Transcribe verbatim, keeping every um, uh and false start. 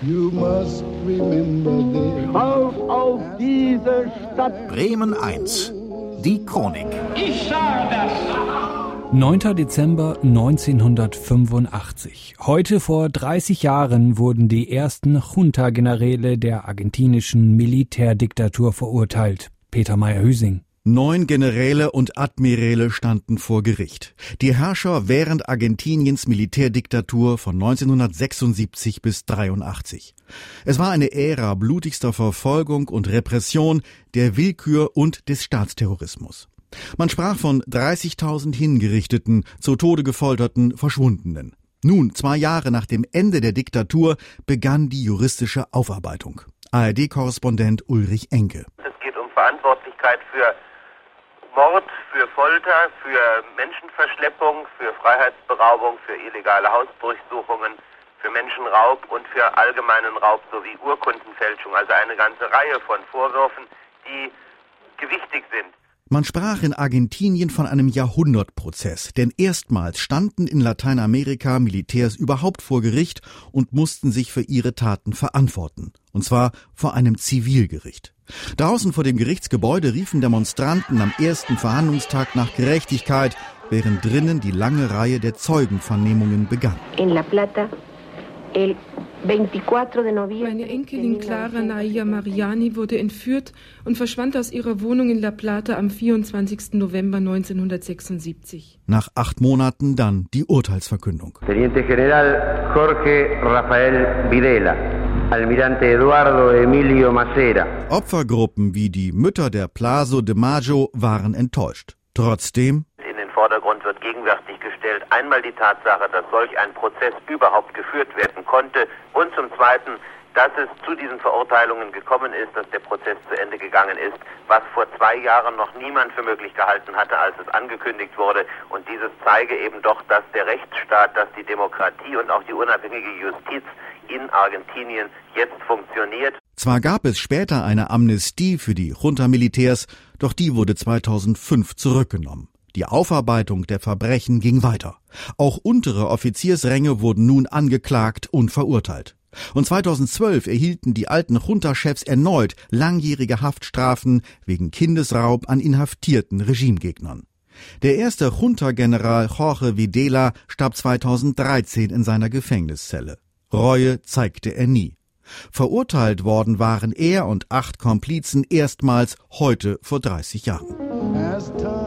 You must remember this. Schaut auf diese Stadt. Bremen eins. Die Chronik. Ich sage das. neunter Dezember neunzehnhundertfünfundachtzig. Heute vor dreißig Jahren wurden die ersten Junta-Generäle der argentinischen Militärdiktatur verurteilt. Peter Meyer-Hüsing. Neun Generäle und Admiräle standen vor Gericht. Die Herrscher während Argentiniens Militärdiktatur von neunzehnhundertsechsundsiebzig bis dreiundachtzig. Es war eine Ära blutigster Verfolgung und Repression, der Willkür und des Staatsterrorismus. Man sprach von dreißigtausend Hingerichteten, zu Tode gefolterten, Verschwundenen. Nun, zwei Jahre nach dem Ende der Diktatur, begann die juristische Aufarbeitung. A R D-Korrespondent Ulrich Enke. Es geht um Verantwortlichkeit für Mord, für Folter, für Menschenverschleppung, für Freiheitsberaubung, für illegale Hausdurchsuchungen, für Menschenraub und für allgemeinen Raub sowie Urkundenfälschung. Also eine ganze Reihe von Vorwürfen, die gewichtig sind. Man sprach in Argentinien von einem Jahrhundertprozess, denn erstmals standen in Lateinamerika Militärs überhaupt vor Gericht und mussten sich für ihre Taten verantworten. Und zwar vor einem Zivilgericht. Draußen vor dem Gerichtsgebäude riefen Demonstranten am ersten Verhandlungstag nach Gerechtigkeit, während drinnen die lange Reihe der Zeugenvernehmungen begann. In La Plata, el Meine Enkelin Clara Naya Mariani wurde entführt und verschwand aus ihrer Wohnung in La Plata am vierundzwanzigsten November neunzehnhundertsechsundsiebzig. Nach acht Monaten dann die Urteilsverkündung. Teniente General Jorge Rafael Videla, Almirante Eduardo Emilio Macera. Opfergruppen wie die Mütter der Plazo de Mayo waren enttäuscht. Trotzdem In den Vordergrund wird gegenwärtig gestellt einmal die Tatsache, dass solch ein Prozess überhaupt geführt werden konnte und zum Zweiten, dass es zu diesen Verurteilungen gekommen ist, dass der Prozess zu Ende gegangen ist, was vor zwei Jahren noch niemand für möglich gehalten hatte, als es angekündigt wurde. Und dieses zeige eben doch, dass der Rechtsstaat, dass die Demokratie und auch die unabhängige Justiz in Argentinien jetzt funktioniert. Zwar gab es später eine Amnestie für die Junta-Militärs, doch die wurde zweitausendfünf zurückgenommen. Die Aufarbeitung der Verbrechen ging weiter. Auch untere Offiziersränge wurden nun angeklagt und verurteilt. Und zweitausendzwölf erhielten die alten Junta-Chefs erneut langjährige Haftstrafen wegen Kindesraub an inhaftierten Regimegegnern. Der erste Junta-General Jorge Videla starb zweitausenddreizehn in seiner Gefängniszelle. Reue zeigte er nie. Verurteilt worden waren er und acht Komplizen erstmals heute vor dreißig Jahren.